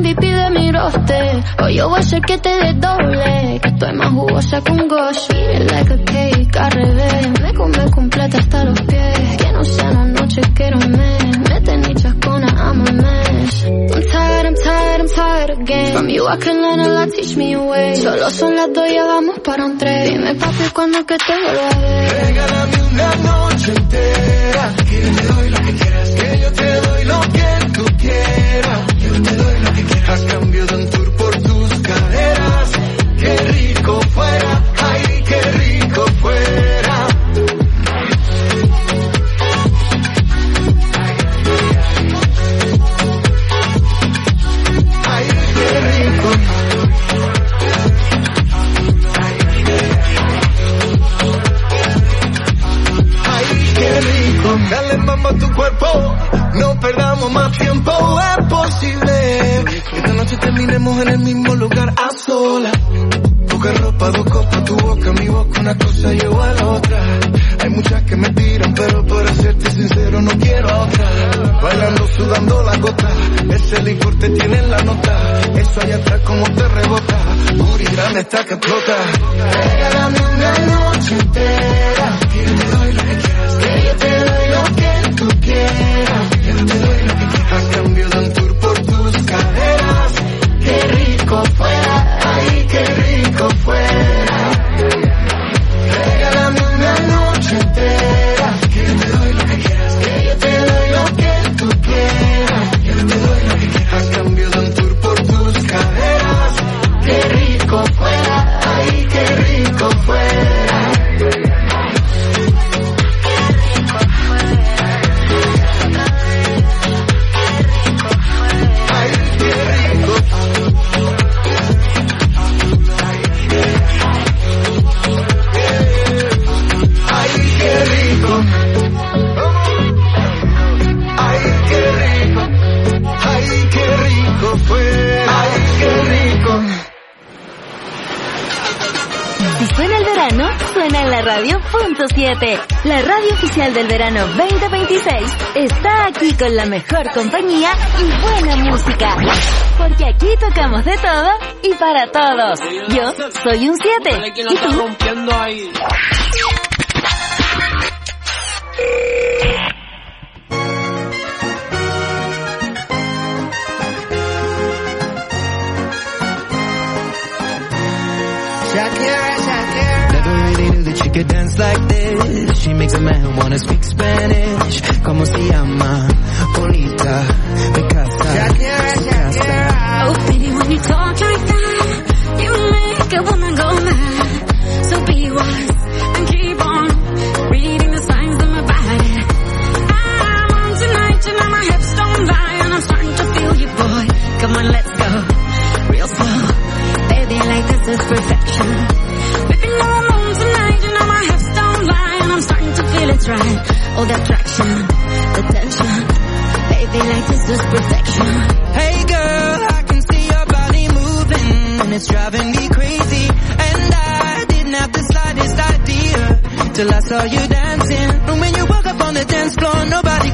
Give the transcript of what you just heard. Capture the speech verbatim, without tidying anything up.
V P de mi roster. O yo voy a hacer que te dé doble, que estoy más jugosa que un gosh. Eat it like a cake, al revés. Me come completa hasta los pies. Que no sea una noche, quiero un mes. Mete ni chascona, I'm a mess. I'm tired, I'm tired, I'm tired again. From you I can learn a lot, teach me a way. Solo son las dos, ya vamos para un tres. Dime papi, cuando que te vuelva a ver. Regálame una noche entera, que yo te doy lo que quieras, que yo te doy lo que tú quieras, que yo te doy lo que quieras. A cambio de un tour por tus caderas, qué rico fuera, ay, qué rico fuera. Ay, qué rico. Dale mamá a tu cuerpo, no perdamos más tiempo, es posible que esta noche terminemos en el mismo lugar a solas. Poca ropa, dos copas, tu boca, mi boca, una cosa llevo a la otra. Hay muchas que me tiran, pero por serte sincero no quiero a otra. Bailando, sudando la gota, ese licor te tiene en la nota. Eso allá atrás como te rebota, puri grande está que explota. Regálame una noche entera, que yo te doy lo que quieras, que yo te doy lo que tú quieras, que yo te doy lo que quieras. A cambio de un tour por tus caderas, qué rico fuera, ay, qué rico fuera. Regálame una noche entera, que yo te doy lo que quieras, que yo te doy lo que tú quieras, que yo te doy lo que quieras. A cambio de un tour por tus caderas, qué rico fuera, ay, qué rico fuera. Suena el verano, suena en la radio punto siete. La radio oficial del verano veinte veintiséis está aquí con la mejor compañía y buena música. Porque aquí tocamos de todo y para todos. Yo soy un siete. ¿Y tú? Shakira, Shakira. Never really knew that she could dance like this. She makes a man wanna speak Spanish. Como se llama? Bonita. Me casa. Shakira, Shakira. Oh, baby, when you talk like that, you make a woman go mad. So be wise and keep on reading the signs of my body. I'm on tonight, you know my hips don't lie, and I'm starting to feel you, boy. Come on, let's go real slow. Baby, like this is perfection. Baby, no, I'm on tonight, you know my hips don't lie, and I'm starting to feel it's right. Oh, the attraction, the tension. Baby, like this is perfection. Hey girl, I can see your body moving, and it's driving me crazy. And I didn't have the slightest idea till I saw you dancing. And when you woke up on the dance floor, nobody